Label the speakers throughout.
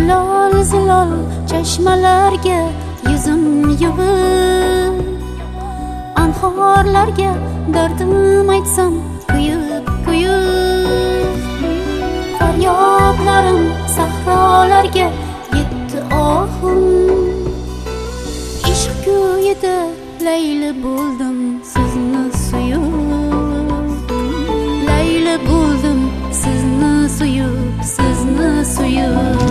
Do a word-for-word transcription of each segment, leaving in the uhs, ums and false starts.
Speaker 1: Zilol zilol chashmalarga yuzim yuvib, anhorlarga dardim aytsam kuyib kuyib, faryodlarim sahrolarga yetdi ohim. Ishq ko'yida layli bo'ldim sizni suyib, layli bo'ldim sizni suyib, sizni suyib.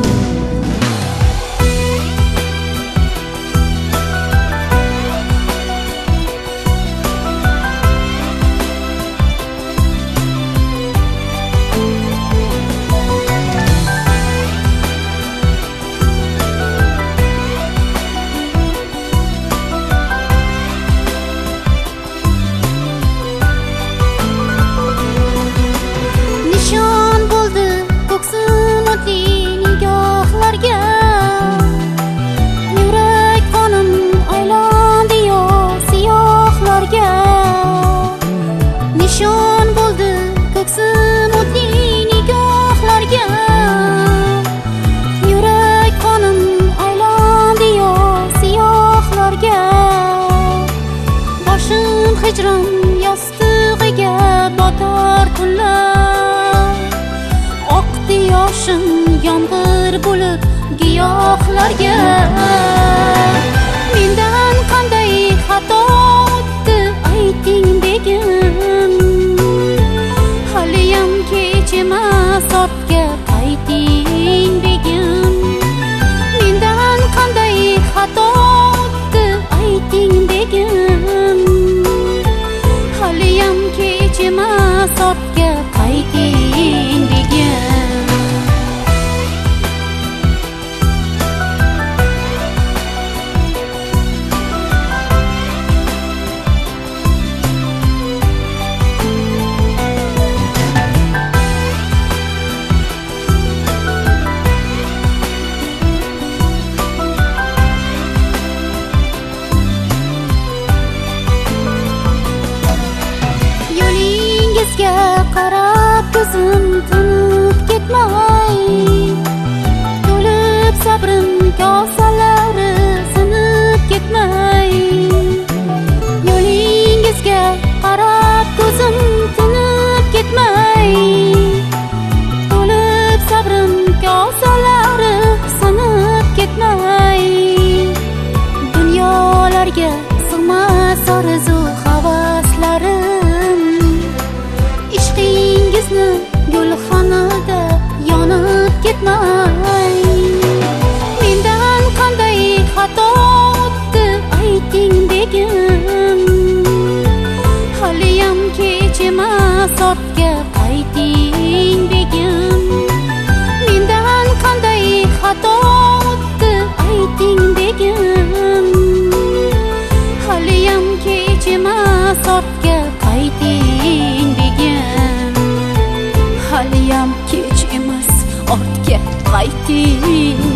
Speaker 1: Hicran yostig'iga botar tunlar, oqdi yoshim yomg'ir bo'lib giyohlarga. Mendan qanday xato o'tdi ayting begim, haliyam kech emas ortga qayting begim. Mendan qanday xato o'tdi ayting begim, haliyam kech emas ortga qayting begim. Qarab ko'zim tinib ketmay, to'lib sabrim kosalari sinib ketmay. Yo'lingizga qarab ko'zim tinib ketmay, to'lib sabrim kosalari sinib ketmay. Dunyolarga sig'mas orzu havaslarim, ishqingizni gulxonada yonib ketmay. Mendan qanday xato o'tdi ayting begim, haliyam kech emas ortga qayting begim. Mendan qanday xato o'tdi ayting begim, haliyam kech emas ortga qayting begim. Haliyam kech emas ortga qayting.